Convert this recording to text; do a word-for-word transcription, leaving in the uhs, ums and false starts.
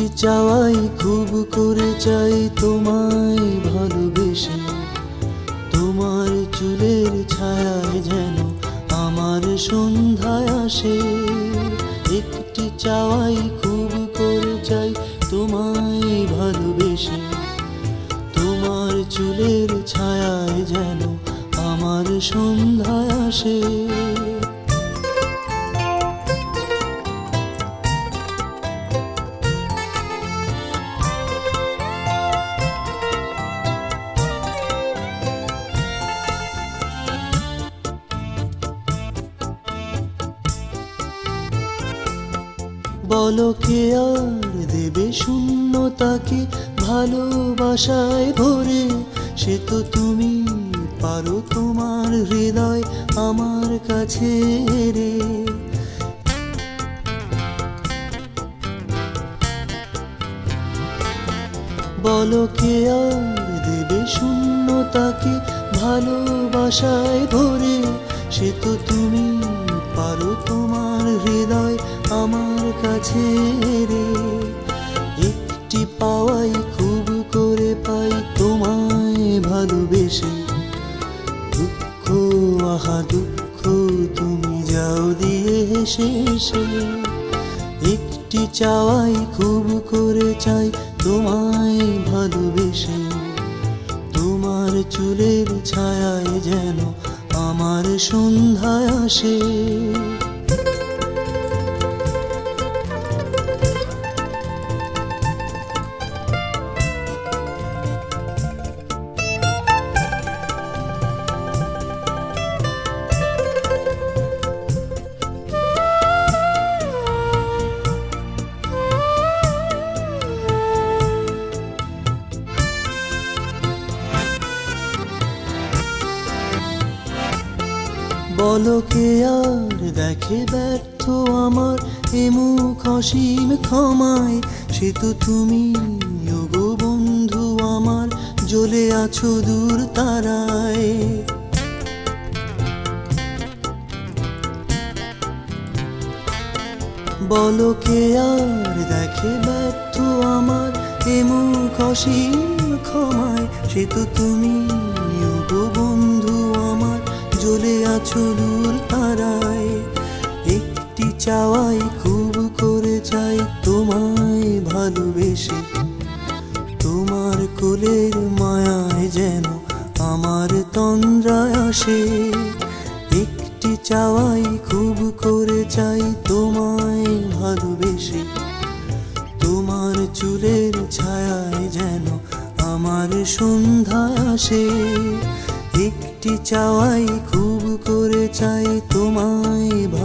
একটি চাওয়াই খুব করে চাই তোমায় ভালোবেসে, তোমার চুলের ছায়ায় যেন আমার সন্ধ্যায় আসে। একটি চাওয়াই খুব করে চাই তোমায় ভালোবেসে, তোমার চুলের ছায়ায় যেন আমার সন্ধ্যায় আসে। বলো কে আর দেবে শূন্যতাকে ভালোবাসায় ভরে, সে তো তুমি পারো তোমার হৃদয় আমার কাছে রে। বলো কে আর দেবে শূন্যতাকে ভালোবাসায় ভরে, সে তো তুমি পারো তোমার হৃদয় আমার কাছে রে। একটি পাওয়াই খুব করে পাই তোমায় ভালোবেসে, দুঃখ আহা দুঃখ তুমি যাও দিয়ে শেষে। একটি চাওয়াই খুব করে চাই তোমায় ভালোবেসে, তোমার চুলের ছায়ায় যেন আমার সন্ধ্যায় আসে। বলো কে আর দেখে ব্যর্থ আমার এ মুখ অসীম ক্ষমায়, সে তো তুমি ওগো বন্ধু আমার জ্বলে আছো দূর তারায়। বলো কে আর দেখে ব্যর্থ আমার এ মুখ অসীম ক্ষমায়, সে তো তুমি ওগো বন্ধু আমার জ্বলে আছো দূর তারায়। একটি চাওয়াই খুব করে চাই তোমায় ভালোবেসে, তোমার কোলের মায়ায় যেন আমার তন্দ্রায় আসে। একটি চাওয়াই খুব করে চাই তোমায় ভালোবেসে, তোমার চুলের ছায়ায় যেন আমার সন্ধ্যায় আসে। একটি চাওয়াই খুব করে চাই তোমায়